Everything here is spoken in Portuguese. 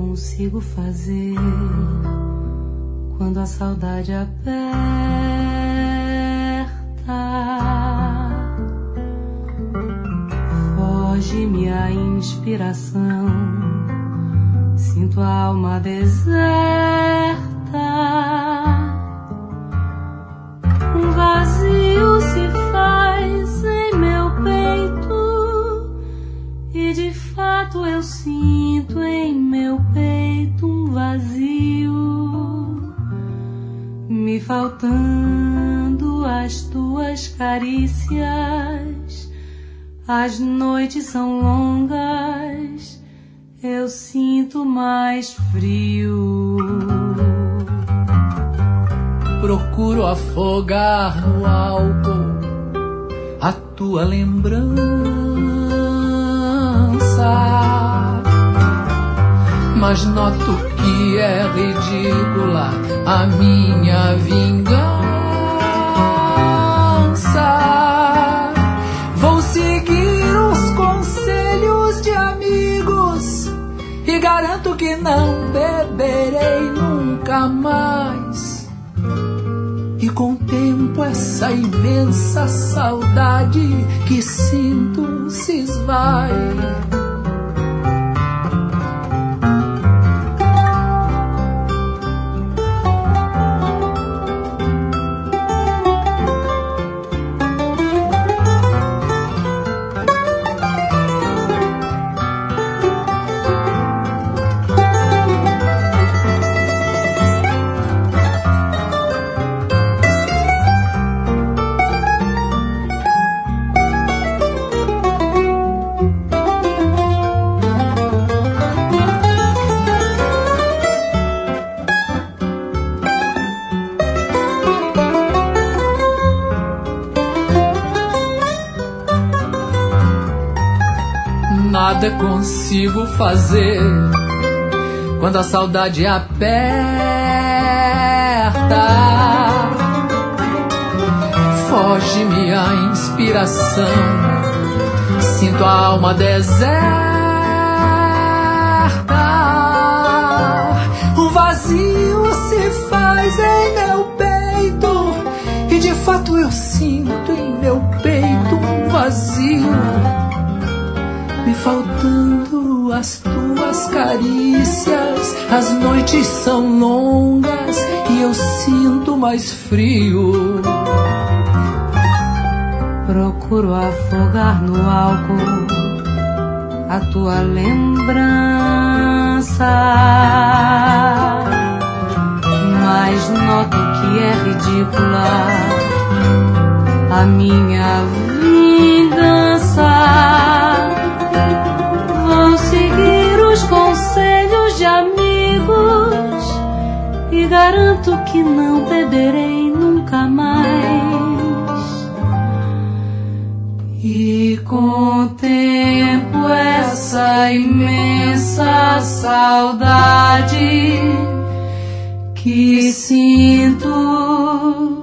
consigo fazer quando a saudade aperta. Foge-me a inspiração, sinto a alma deserta. Um vazio se faz em meu peito e de fato eu sinto em meu peito um vazio, me faltando as tuas carícias. As noites são longas, eu sinto mais frio. Procuro afogar no álcool a tua lembrança, mas noto que é ridícula a minha vingança. Vou seguir os conselhos de amigos e garanto que não beberei nunca mais. E contemplo essa imensa saudade que sinto se esvai. Nada consigo fazer quando a saudade aperta. Foge-me a inspiração, sinto a alma deserta. Um vazio se faz em meu peito e de fato eu sinto em meu peito um vazio, me faltando as tuas carícias. As noites são longas e eu sinto mais frio. Procuro afogar no álcool a tua lembrança, mas noto que é ridícula a minha vingança. Vou seguir os conselhos de amigos e garanto que não beberei nunca mais. E contemplo essa imensa saudade que sinto